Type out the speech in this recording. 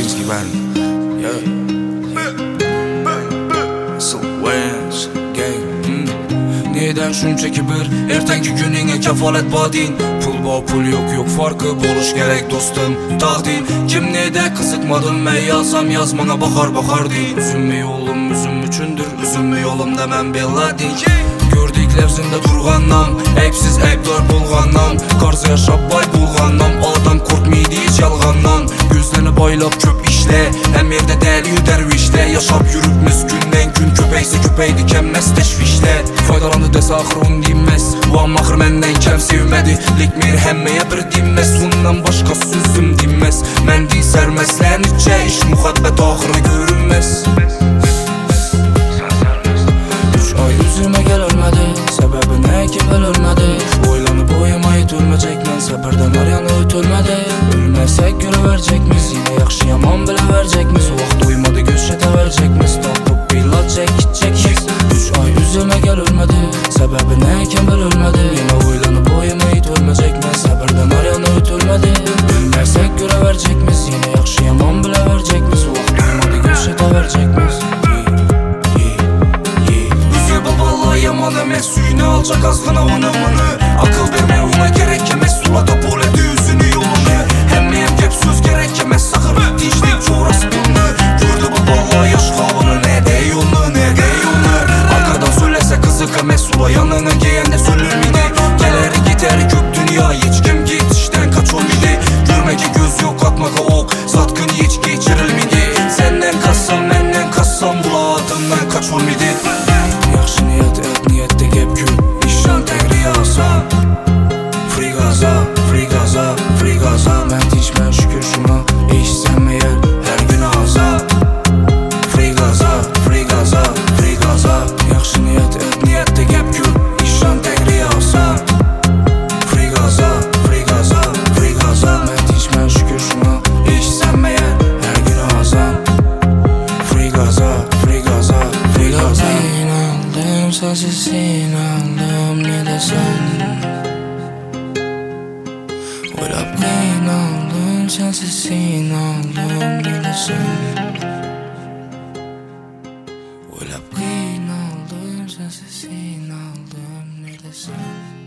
Whiskey Band. Yeah. Wins gang. Neden şunchaki bir ertangi güningga kafolat boding. Pul bor pul yok farqi bo'lish kerak do'stim taqdir. Kim neda qiziqmadim men yazsam yazmana bahar dey. Üzülme yolum üzüm üçündür, üzülme yolumda men bellading. Gördüklerimde turganam, ayıpsiz ayıplar bulganam. Qarşı yaşab boy bulganam, adam korkmaydı hiç yalgandan. Gözlerini boylap köp işle, hem yerde deli dervişle. Yaşab yürübmiz günden gün, köpeyse köpeydi kemmez teşvişle. Faydalandı dese axır onu dinmez, bu amma axır menden kem sevmedi. Lekmir hemmeye bir dinmez, ondan başka sözüm dinmez. Men dey sermeslenitçe, iş muhabbet axırı görünmez. Yüzüme gel ölmedi, sebebi ne ki ben ölmedi. Oylanıp uyumayı ölmeyecekmen, sabırdan aryanı ötülmedi. Ölmezsek göre verecekmiz, yine yaxşı yaman bile verecekmiz. O vaxt uymadı göz şete verecekmiz, tapıp bilacak gidecekmiz. 3 ay yüzüme gel ölmedi, sebebi ne ki ben ölmedi. Yine oylanıp uyumayı ölmeyecekmen, sabırdan aryanı ötülmedi. Ölmezsek göre verecekmiz, yine yaxşı yaman bile verecekmiz. O vaxt uymadı göz şete verecekmiz. Yaman emes suyunu alacak azgına onu. Akıl verme ona gerek emez, sulata bol edi yüzünü yolunu. Hem gep söz gerek emez, sakır dinçlik çoğrası bunu. Gördü bu balla yaş kavunu, nerede yolunu. Arkadan söylese kızık emez, sula yanına giyende söylür miydi? Geleri gideri kök dünya, hiç kim git işten kaç olmidi. Görmeki göz yok atmaka ok, satkın hiç geçirilmedi. Senden kassam menden kassam, buladından kaç olmidi. Yaxşı niyet et niyette gep gül, işan tegri yasa. Free gaza ben tinçmen şükür şuna, eşsem eğer her gün ağza. Free gaza yaxşı niyet et niyette gep gül, işan tegri yasa. Free gaza ben tinçmen şükür şuna, eşsem eğer her gün ağza. Free gaza sensiz inandım ne desen. Oylap kıyınaldım sensiz inandım ne desen. Oylap kıyınaldım sensiz inandım ne desen.